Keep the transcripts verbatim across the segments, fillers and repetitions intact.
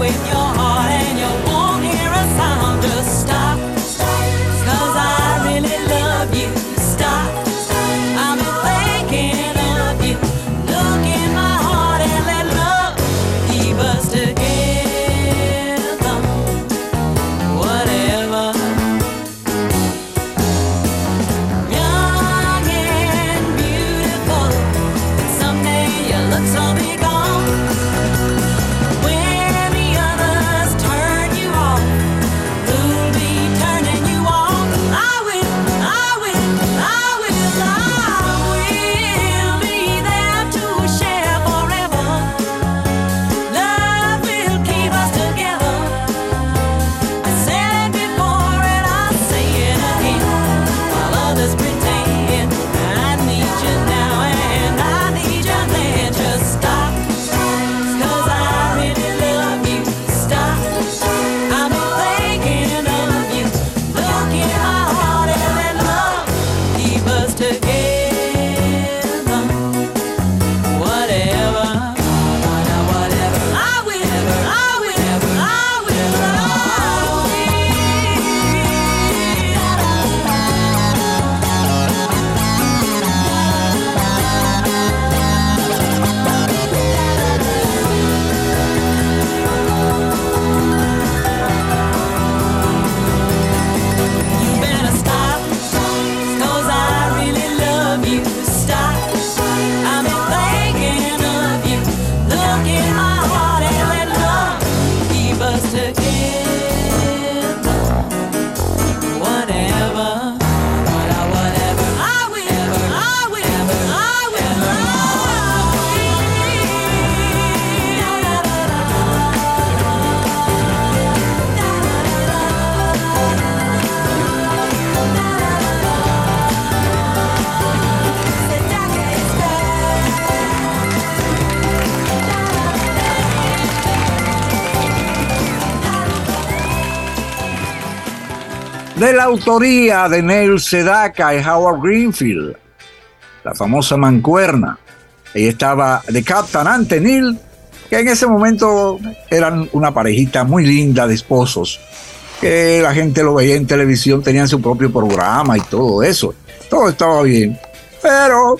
De la autoría de Neil Sedaka y Howard Greenfield, la famosa mancuerna. Ahí estaba The Captain and Neil, que en ese momento eran una parejita muy linda de esposos, que la gente lo veía en televisión, tenían su propio programa y todo eso. Todo estaba bien. Pero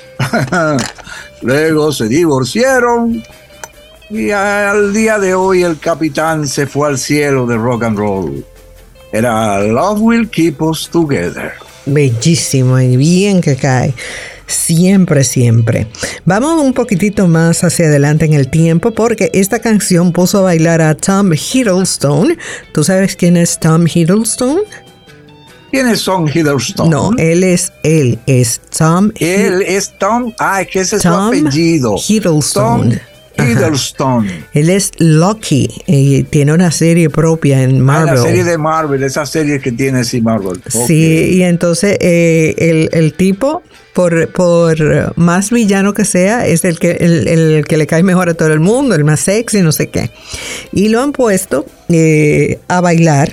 luego se divorciaron y al día de hoy el capitán se fue al cielo de rock and roll. Era Love Will Keep Us Together. Bellísimo y bien que cae. Siempre, siempre. Vamos un poquitito más hacia adelante en el tiempo porque esta canción puso a bailar a Tom Hiddleston. ¿Tú sabes quién es Tom Hiddleston? ¿Quiénes son Hiddleston? No, él es él, es Tom. Él es Tom. Ah, es que ese es Tom su apellido. Hiddleston. Tom Hiddleston. Él es Loki y tiene una serie propia en Marvel. Ah, la serie de Marvel, esa serie que tiene sí Marvel. Okay. Sí, y entonces eh, el, el tipo, por, por más villano que sea, es el que, el, el que le cae mejor a todo el mundo, el más sexy, no sé qué. Y lo han puesto eh, a bailar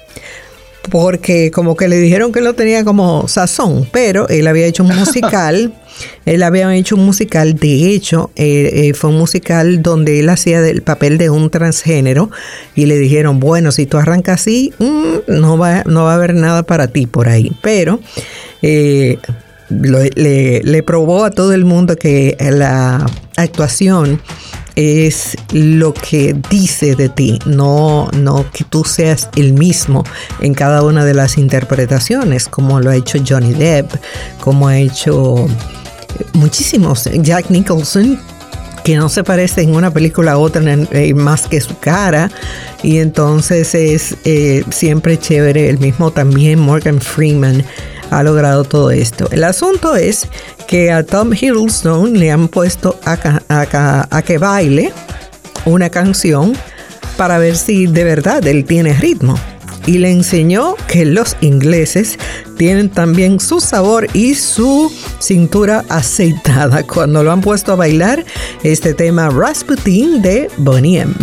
porque como que le dijeron que lo tenía como sazón, pero él había hecho un musical. Él había hecho un musical, de hecho, eh, eh, fue un musical donde él hacía el papel de un transgénero y le dijeron, bueno, si tú arrancas así, mmm, no, va, no va a haber nada para ti por ahí. Pero eh, lo, le, le probó a todo el mundo que la actuación es lo que dice de ti, no, no que tú seas el mismo en cada una de las interpretaciones, como lo ha hecho Johnny Depp, como ha hecho muchísimos, Jack Nicholson, que no se parece en una película a otra eh, más que su cara, y entonces es eh, siempre chévere. El mismo también Morgan Freeman ha logrado todo esto. El asunto es que a Tom Hiddleston le han puesto a, a, a que baile una canción para ver si de verdad él tiene ritmo. Y le enseñó que los ingleses tienen también su sabor y su cintura aceitada cuando lo han puesto a bailar este tema Rasputin de Boney M.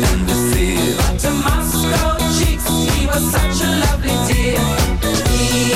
Such a lovely dear. He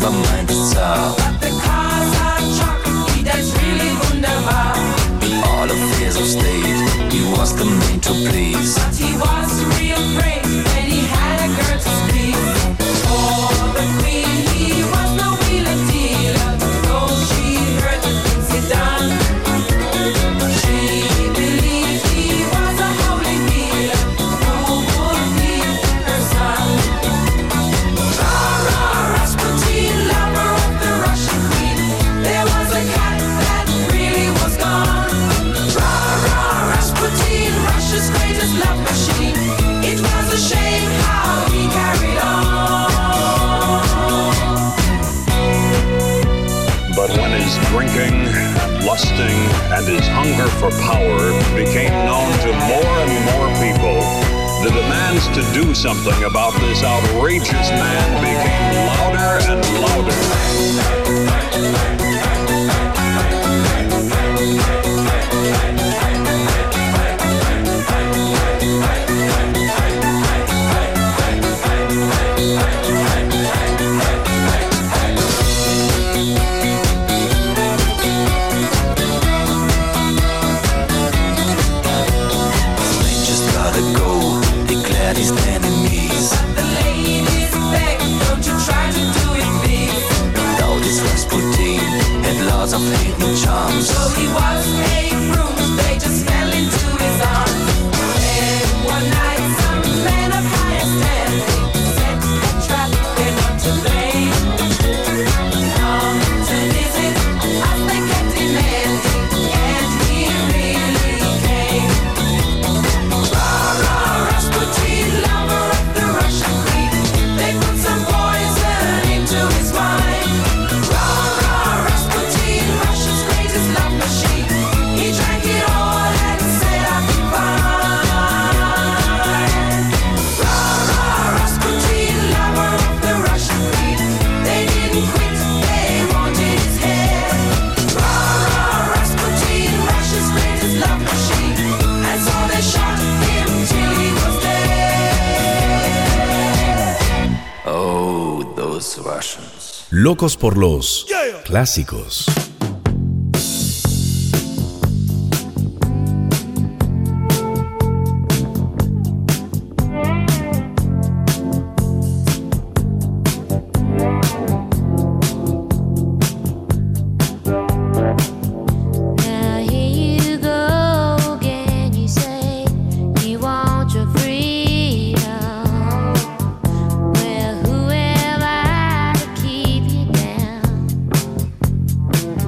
meint es zart. But the cars are chocolate, that's really wunderbar. In all affairs of state, he was the man to please. But he was real brave, and he had a girl to please. For the queen, he was no wheeler dealer. Though she heard the things he done, she believed he was a holy healer who would heal her son. Rah-rah, Rasputin, lover of the Russian queen. There was a cat that really was gone. Rah-rah, Rasputin, Russia's greatest love machine. It was a shame how he carried on. But when his drinking, lusting, and his hunger for power became known to more and more people, the demands to do something about this outrageous man became louder and louder. His enemies. The ladies beg, don't you try to do it, please. Now this Rasputin had lots of hidden charms. So he was a groom, they just fell into his arms. And one night some man of higher standing set a trap, they're not to blame. Come to visit us, they kept demanding, and he really came. Rah, rah, Rasputin, lover of the Russian queen. They put some poison into his wine. Rah, rah, Rasputin, Russia's greatest love machine. He drank it all and said, I'll be fine. Rah, rah, Rasputin, lover of the Russian queen. They didn't quit, they wanted his head. Rah, rah, Rasputin, Russia's greatest love machine. And so they shot him till he was dead. Oh, those Russians. Locos por los clásicos. Now here you go again. You say you want your freedom. Well, who am I to keep you down?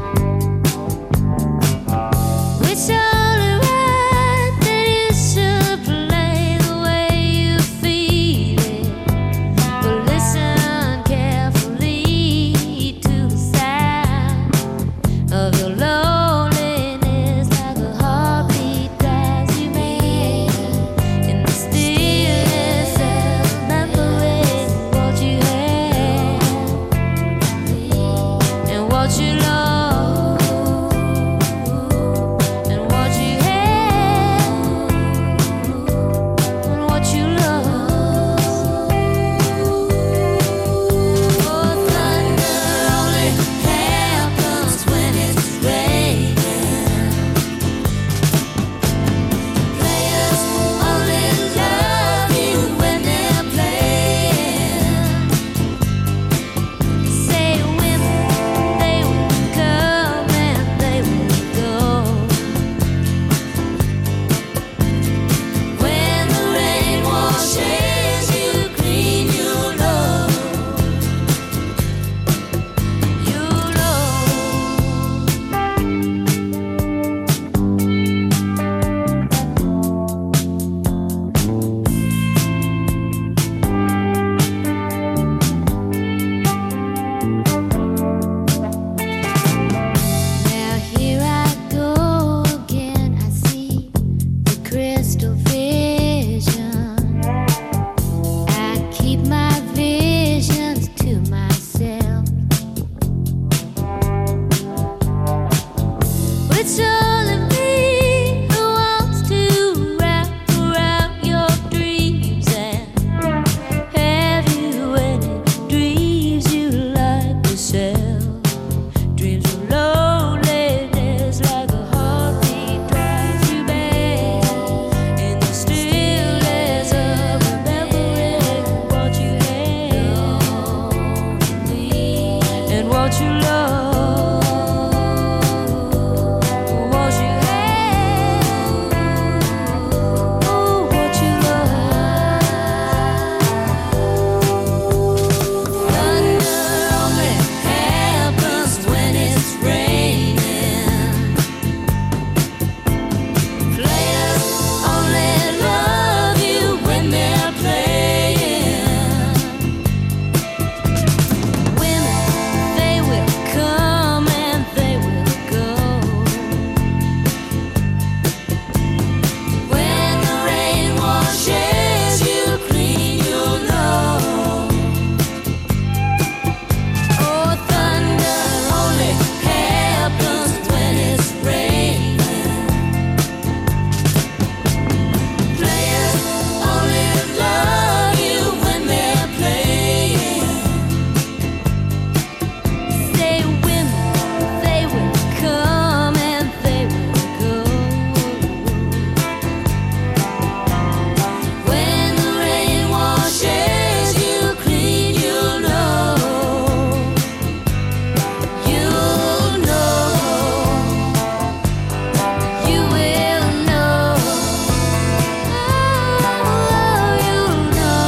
what you love, what you have, oh, what you love. Thunder only happens when it's raining. Players only love you when they're playing. Women, they will come and they will go. When the rain washes you clean, you'll know. Oh, thunder only happens when it's raining. Players only love you when they're playing. Say women, they will come and they will go. When the rain washes you clean, you'll know. You'll know. You will know. Oh, you'll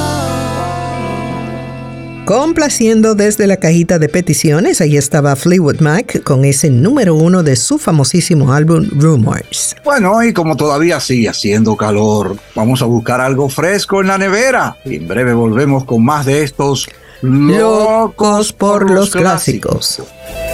know. Complaciendo desde la cajita de peticiones, ahí estaba Fleetwood Mac con ese número uno de su famosísimo álbum Rumors. Bueno, y como todavía sigue haciendo calor, vamos a buscar algo fresco en la nevera. Y en breve volvemos con más de estos Locos por los clásicos.